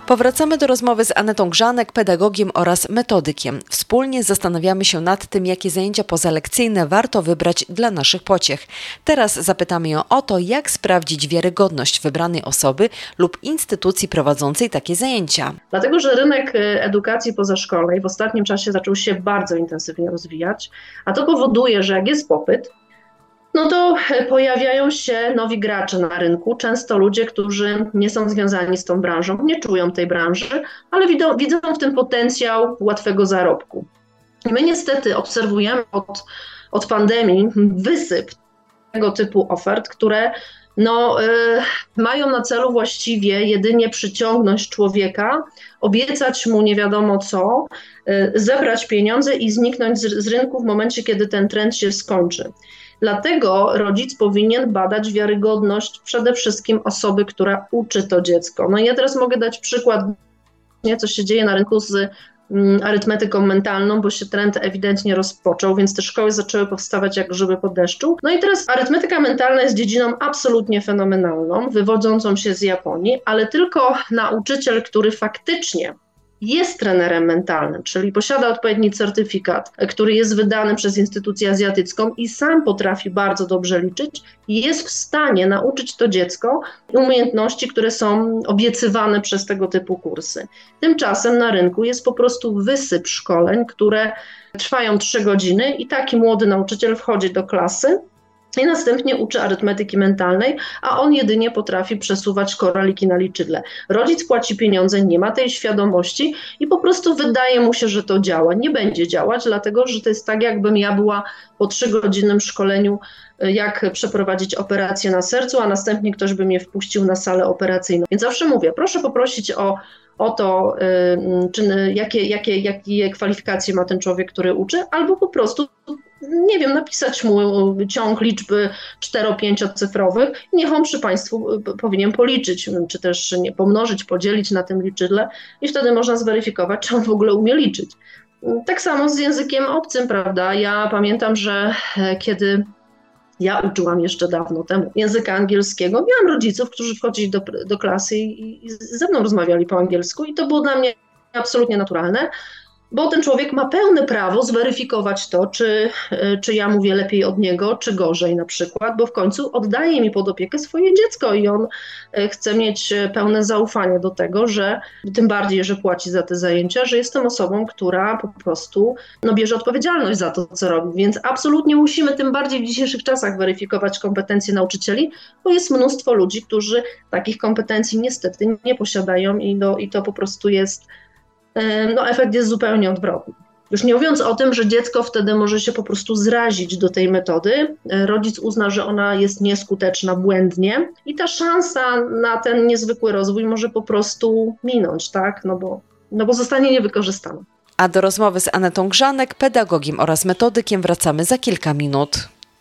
Powracamy do rozmowy z Anetą Grzanek, pedagogiem oraz metodykiem. Wspólnie zastanawiamy się nad tym, jakie zajęcia pozalekcyjne warto wybrać dla naszych pociech. Teraz zapytamy ją o to, jak sprawdzić wiarygodność wybranej osoby lub instytucji prowadzącej takie zajęcia. Dlatego, że rynek edukacji pozaszkolnej w ostatnim czasie zaczął się bardzo intensywnie rozwijać, a to powoduje, że jak jest popyt, no to pojawiają się nowi gracze na rynku, często ludzie, którzy nie są związani z tą branżą, nie czują tej branży, ale widzą w tym potencjał łatwego zarobku. I my niestety obserwujemy od pandemii wysyp tego typu ofert, które mają na celu właściwie jedynie przyciągnąć człowieka, obiecać mu nie wiadomo co, zebrać pieniądze i zniknąć z rynku w momencie, kiedy ten trend się skończy. Dlatego rodzic powinien badać wiarygodność przede wszystkim osoby, która uczy to dziecko. No i ja teraz mogę dać przykład, co się dzieje na rynku z arytmetyką mentalną, bo się trend ewidentnie rozpoczął, więc te szkoły zaczęły powstawać jak grzyby po deszczu. No i teraz arytmetyka mentalna jest dziedziną absolutnie fenomenalną, wywodzącą się z Japonii, ale tylko nauczyciel, który faktycznie jest trenerem mentalnym, czyli posiada odpowiedni certyfikat, który jest wydany przez instytucję azjatycką i sam potrafi bardzo dobrze liczyć, jest w stanie nauczyć to dziecko umiejętności, które są obiecywane przez tego typu kursy. Tymczasem na rynku jest po prostu wysyp szkoleń, które trwają 3 godziny i taki młody nauczyciel wchodzi do klasy i następnie uczy arytmetyki mentalnej, a on jedynie potrafi przesuwać koraliki na liczydle. Rodzic płaci pieniądze, nie ma tej świadomości i po prostu wydaje mu się, że to działa. Nie będzie działać, dlatego że to jest tak, jakbym ja była po 3-godzinnym szkoleniu, jak przeprowadzić operację na sercu, a następnie ktoś by mnie wpuścił na salę operacyjną. Więc zawsze mówię, proszę poprosić o to, jakie kwalifikacje ma ten człowiek, który uczy, albo po prostu nie wiem, napisać mu ciąg liczby 4-5 cyfrowych i niech on przy Państwu powinien policzyć, czy też pomnożyć, podzielić na tym liczydle i wtedy można zweryfikować, czy on w ogóle umie liczyć. Tak samo z językiem obcym, prawda? Ja pamiętam, że kiedy ja uczyłam jeszcze dawno temu języka angielskiego, miałam rodziców, którzy wchodzili do klasy i ze mną rozmawiali po angielsku i to było dla mnie absolutnie naturalne, bo ten człowiek ma pełne prawo zweryfikować to, czy ja mówię lepiej od niego, czy gorzej na przykład, bo w końcu oddaje mi pod opiekę swoje dziecko i on chce mieć pełne zaufanie do tego, że tym bardziej, że płaci za te zajęcia, że jestem osobą, która po prostu bierze odpowiedzialność za to, co robi. Więc absolutnie musimy tym bardziej w dzisiejszych czasach weryfikować kompetencje nauczycieli, bo jest mnóstwo ludzi, którzy takich kompetencji niestety nie posiadają i to po prostu jest efekt jest zupełnie odwrotny. Już nie mówiąc o tym, że dziecko wtedy może się po prostu zrazić do tej metody, rodzic uzna, że ona jest nieskuteczna błędnie i ta szansa na ten niezwykły rozwój może po prostu minąć, tak? No bo zostanie niewykorzystana. A do rozmowy z Anetą Grzanek, pedagogiem oraz metodykiem wracamy za kilka minut.